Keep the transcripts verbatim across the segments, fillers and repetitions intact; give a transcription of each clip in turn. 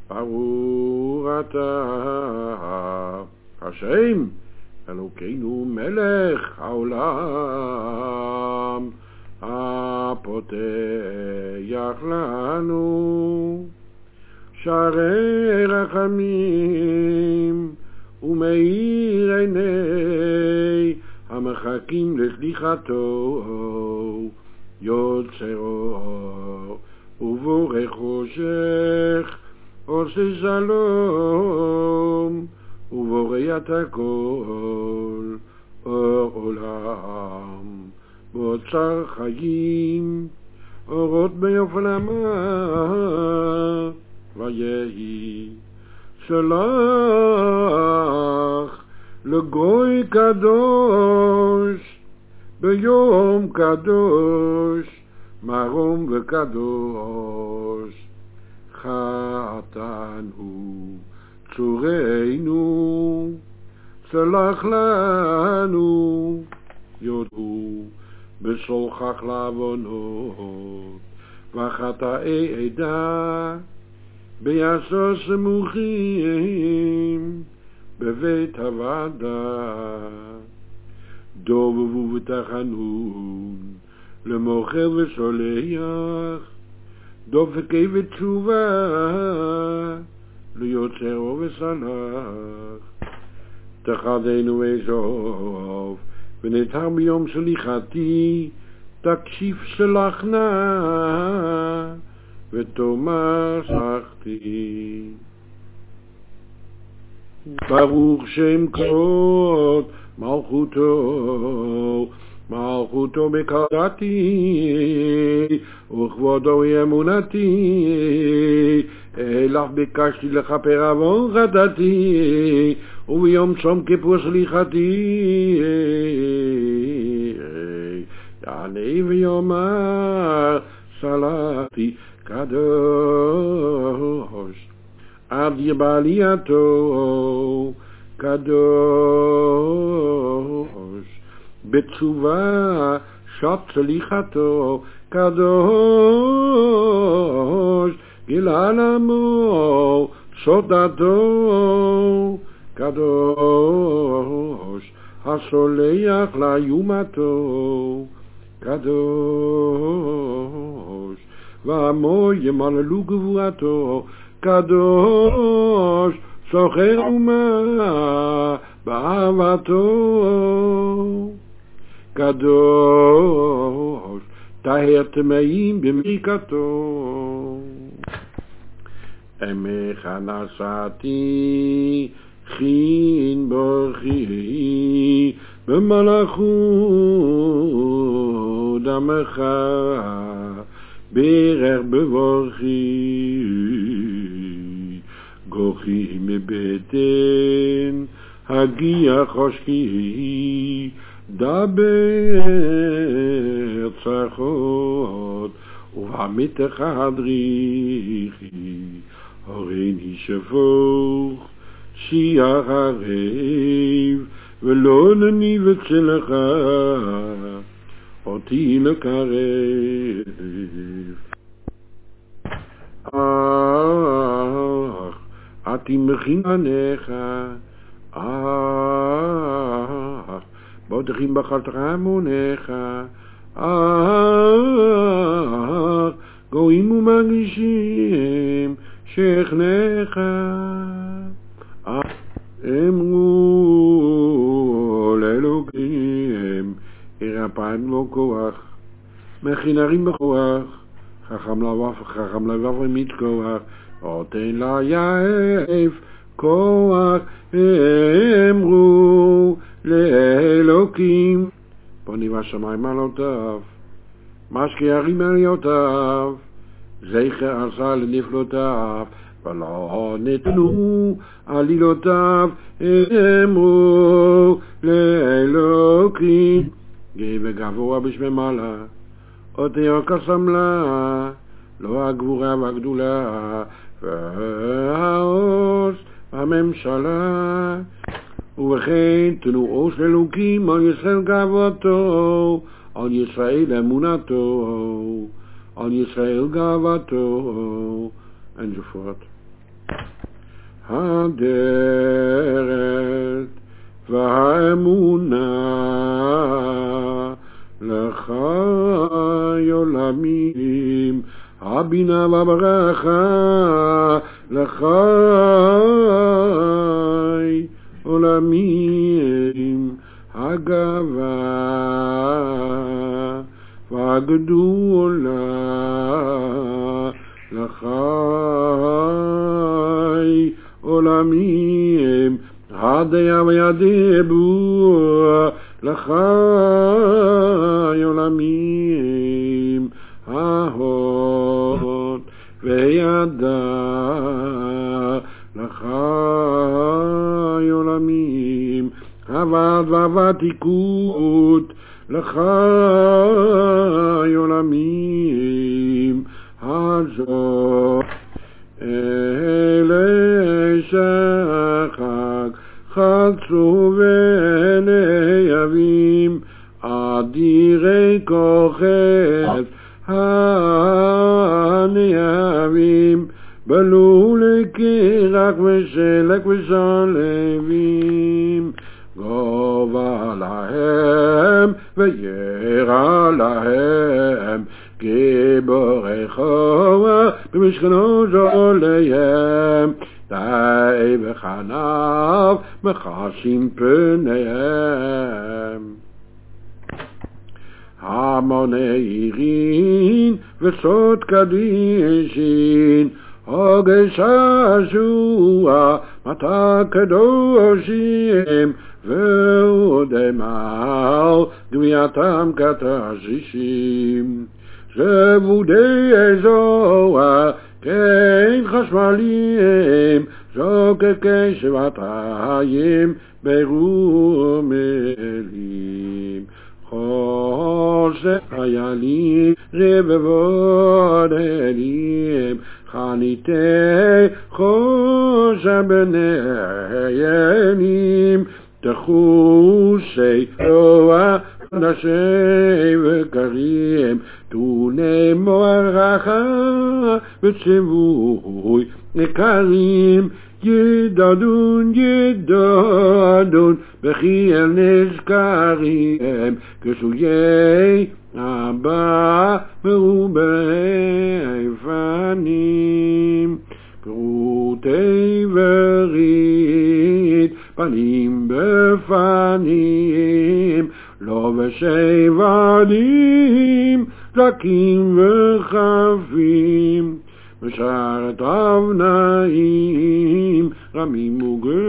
ברוך אתה השם אלוקינו מלך העולם הפותח לנו שערי רחמים ומאיר עיני המחכים לסליחתו יוצרו ובורא חושך עושה שלום ובורא את הכל אור עולם באוצר חיים אורות ביופלמה ויהי שלח לגוי קדוש ביום קדוש מרום וקדוש חתן הוא צורנו צלח לנו יודו בסולחך לעוונות וחטאי עדה ביעשו סמוכים בבית הוועדה דובבו ותחנון למוכר וסולח דופקי ותשובה ליוצרו וסלח תחדנו אזוב ונתר ביום סליחתי תקשיב סלחנה ותאמר סלחתי ברוך שם כבוד מלכותו מלכותו בקדתי וכבודו אמונתי אליו ביקשתי לכפר עוון חטאתי וביום צום כיפור סליחתי יענה ויאמר סלחתי קדוש עד יבעלייתו קדוש בתשובה שעת סליחתו קדוש גילה לעמו סודתו קדוש הסולח ליומתו קדוש ועמו ימללו גבורתו קדוש סוחר אומה באהבתו קדוש טהר טמאים במחיקתו עמך נשאתי חין ברכי במלאכות דמך ברך בברכי גוחי מבטן הגיע חושקי דבר צרחות ובעמיתך הדריכי הוריני שפוך שיח הרב ולא נניב אצלך אותי לקרב אך עתי מכין עניך אך בוטחים בחרתך המונך אך גויים ומגישים שכנך אמרו לאלוקים ירפאים לו כוח מכינרים בכוח חכם לבב חכם לבב ומיד כוח אותן לה יעף כוח אמרו לאלוקים פוני בשמיים עלותיו משקי הרים עליותיו זכר עשה לנפלותיו ולא נתנו עלילותיו אמרו לאלוקים גאה וגבוה בשמי מעלה אותיו כסמלה לא הגבורה והגדולה והעוז הממשלה ובכן תנועו של אלוקים על ישראל גאוותו על ישראל אמונתו על ישראל גאוותו and so forth. הדרך והאמונה לחי עולמים, הבינה והברכה לחי עולמים, הגאווה והגדולה לחי עולמים, הדיה והדיבור לחי עולמים, ההוד וידע לחי עולמים, הוועד והוותיקות לחי עולמים, הזאת אלה שחג חצו ונאבים, אדירי כוחת הנאבים, בלו לקירק ושלק ושלבים, גובה להם וירא להם, גיבורי חומה במשכנו זוליהם, די בחניו מכסים פניהם. המוני עירין וסוד קדישין, הוגש השוע מתה קדושים, ועודם על גבייתם כתשישים, זבודי זוהר כן חשמליים, זוקקי שבעתיים ברומלים, חושך חיילים רבבות אלים, חניתי חושך בניינים, תחושי רוע נשי וקרים, תוני מוערכה וציווי יקרים, ידדון ידדון בכי אל נזכרים, כשוי אבא מרובי פנים, פרוטי ורית פנים בפנים, לובשי בדים זקים וחפים, משרתיו נעים רמים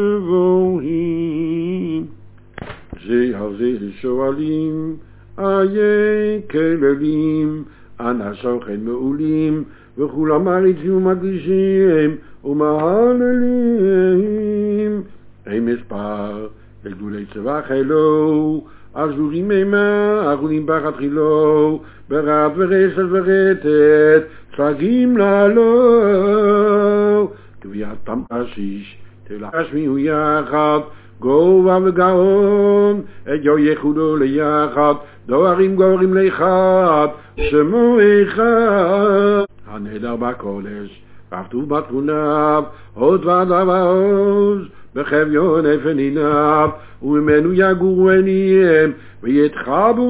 וגבוהים, זה על זה שואלים איי כללים, אנא סוכן מעולים, וכולם מעריצים ומקדישים ומהללים, אין מספר לגדולי צבח אלו, אזורים מימה, אחונים פחד חילו, ברד ורסל ורטט, צגים לעלו, גבייתם קשיש, תלחשמיהו יחד, גובה וגאון, את יו יחודו ליחד, דוהרים גורים ליחד, שמו אחד, הנדר בקודש, וכתוב בתמוניו, עוד ועדה ועוז, בחביון אפניניו, וממנו יגורו עיניהם, ויתחבו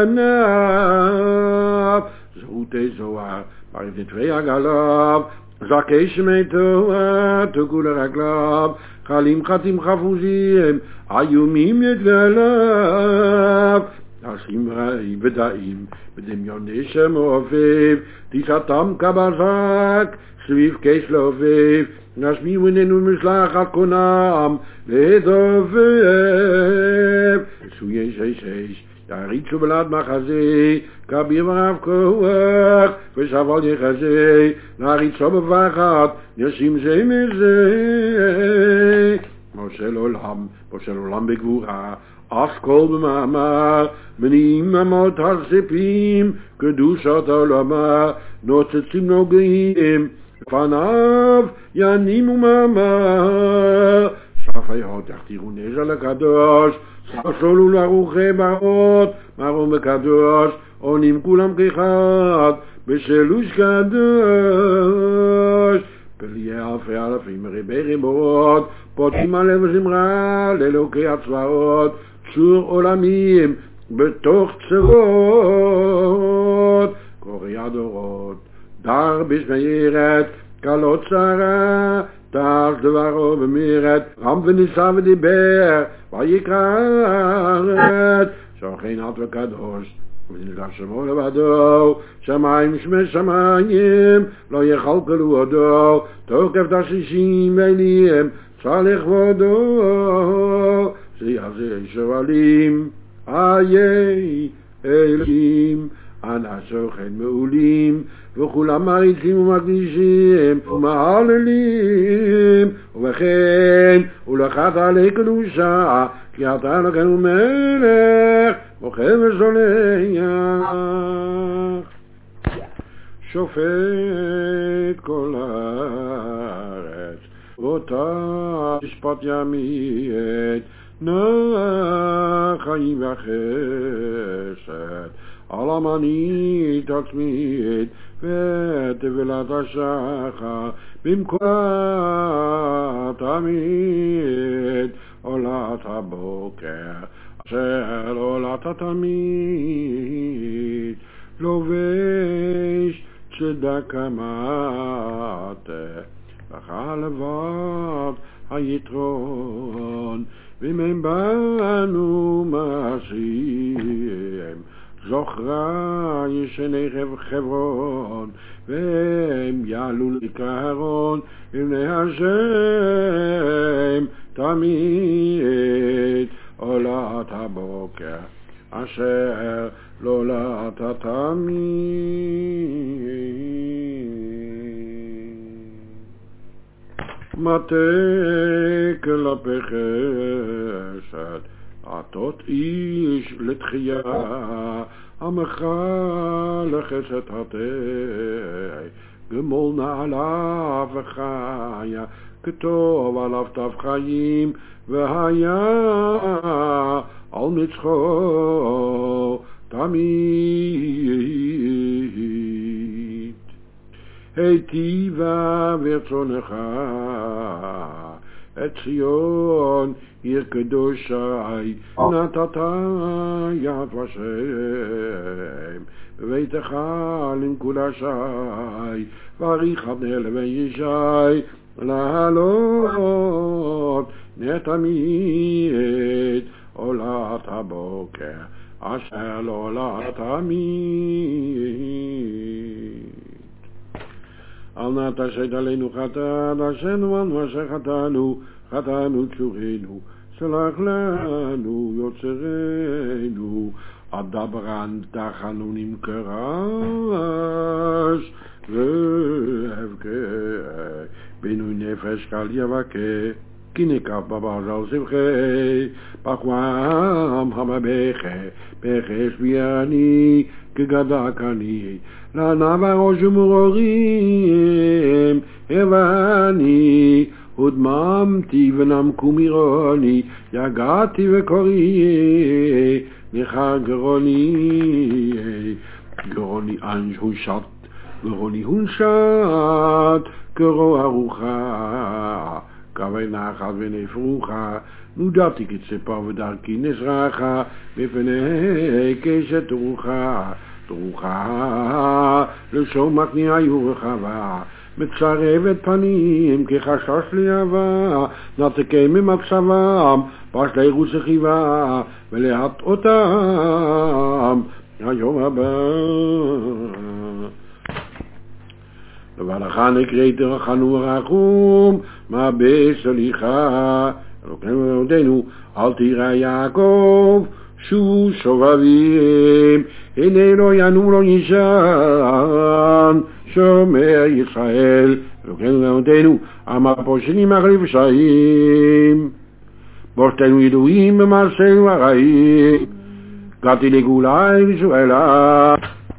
מפניו, זהותי זוהר, ברבנתרי עגליו, זכי שמי תורה, תקעו לרגליו, חלים חטים חפוזים, איומים יגדליו, נשים רעים ודאים, בדמיוני שמעופף, תשעתם כבזק, סביב קש לעופף, נשמיעו עינינו משלחת קונם, לדופף, ושוי שש שש, יריצו בלעד מחזה, כביר ורב כוח, ושבל יחזה, נריצו בפחד, נשים זה מזה, מושל עולם, מושל עולם בגבורה, אסכול במאמר, מניעים אמות הרספים, קדושת העולמה, נוצצים נוגעים, פניו ינימו מאמר, שפיות יכתירו נזר לקדוש, ספסולו לרוחי ברות, מרום בקדוש, עונים כולם כאחד, בשלוש קדוש, בלי אלפי אלפים ריבי ריבות, פותחים הלב וזמרה לאלוקי הצבאות, צור עולמים בתוך צרות, קוראי הדורות, דר בשמיירת, קלות צרה, תעש דברו במירת, רם וניסה ודיבר, ויקראת, שוכן עד וקדוש, ונלך שמו לבדו, שמיים שמי שמיים, לא יכלכלו עודו, תוקף תשישים אליהם, צלח ועודו, שיעזי שואלים, איי אלוהים, אנא שוכן מעולים, וכולם מריצים ומקדישים ומהללים, ובכן ולכת עלי קדושה, כי אתה אלוקינו מלך מוכר ושולח, שופט כל הארץ, ואותה משפט ימית, נא חיים וחסד, על המנית עצמית ותבלת השחר במקום תמיד עולת הבוקר אשר עולת התמיד לובש צדקה מטה וחלבת היתרון ומהם בנו מעשים זוכרה ישני חברון והם יעלו לקרון לבני השם תמיד עולת הבוקר אשר לעולת התמיד מטה כלפי חסד עתות איש לתחייה עמך לחסד עתי גמול נעליו וחיה כתוב עליו תו חיים והיה על מצחו תמיד היטיבה ורצונך את ציון עיר קדושי נתת יד ושם בביתך למקודשי ואריך בני לבן ישי לעלות נתמיד עולת הבוקר אשר לעולת תמיד אל נא תשת עלינו חטאת עשינו על מה שחטאנו חטאנו תשורנו סלח לנו יוצרנו אדברן תחנונים קרש והבכה בינוי נפש קל יבכה כי נקב בברזל שבחי פחוום המבכה בחש ביאני כגדק אני לנעבר ראש ומרורים הבני ודממתי ונמקו מירוני יגעתי וקורי נחר גרוני גרוני אנש הושת גרוני הושת גרו ארוחה קווי נחת ונפרוחה נודעתי כצפה ודרכי נזרחה בפני קשת רוחה תרוחה לשום מקניעה יורחבה מצרבת פנים כחשש ליהבה נתקי ממקשבם פשלי רוץ חיבה ולהט אותם היום הבא ולך נקראת רחנו ורחום מה בסליחה אלוקינו ועודנו אל תירא יעקב שוב שובבים הנה לא ינום לא ישן שומע ישראל אלוקינו ועודנו אמר פושעים מחליף פשעים בושתנו ידועים במעשינו הרעים געתי לגאולה וישועלה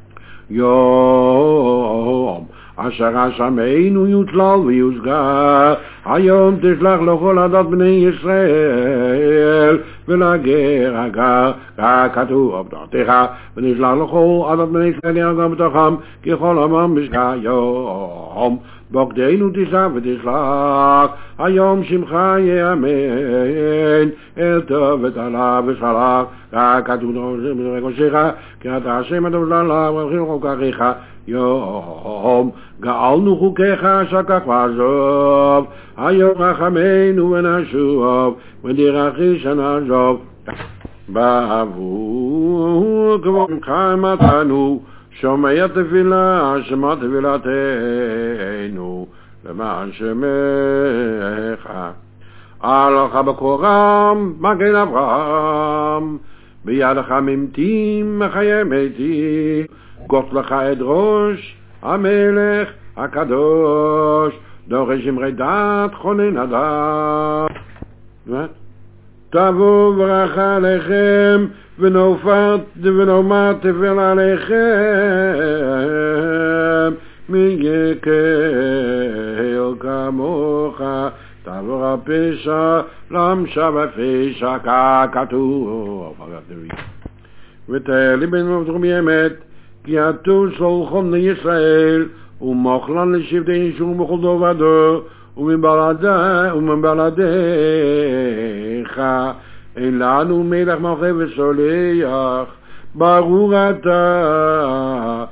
יום אשר השמנו יוצלל ויוסגר היום תשלח לכל עדת בני ישראל ולגר הגר ככתוב בתורתך ונשלח לכל עדת בני ישראל יגר בתוכם ככל עמם בשגה יום בוגדנו תשב ותשלח, היום שמך יאמן, אל טוב ותעלה ושלח, רק כתוב בראשך, כי אתה השם הטוב שלך, וברכינו חוקריך, יום גאלנו חוקיך שקח ועזוב, היום רחמנו ונשוב, ודרכי שנעזוב, בעבור כבוד ממך מתנו, שומע תפילה, שמע תפילתנו, למען שמך. הלכה בקורם, מגן אברהם, בידך ממתים, מחיי מתים, גוט לך את ראש, המלך הקדוש, דורש אמרי דת, חונן הדת. תבוא ברכה עליכם, ונופת ונאמר תפל עליכם, מי יקל כמוך, תעבור הפשע, למשה בפשע ככתוב. ותאר לי בן מבטחום אמת, כי עתו סולחון לישראל, ומוכלן לשבטי ישור בכל דובדו, ומבלעדיך, אין לנו מלך מלכי וסולח, ברור אתה,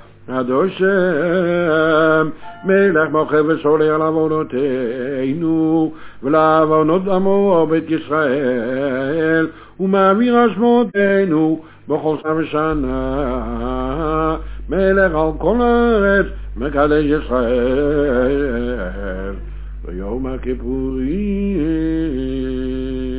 אדושם, מלך מלכי וסולח לעוונותינו, ולעוונות עמו בית ישראל, ומעביר אשמותינו בכל שנה ושנה, מלך על כל הארץ, מקדש ישראל, ביום הכיפורים.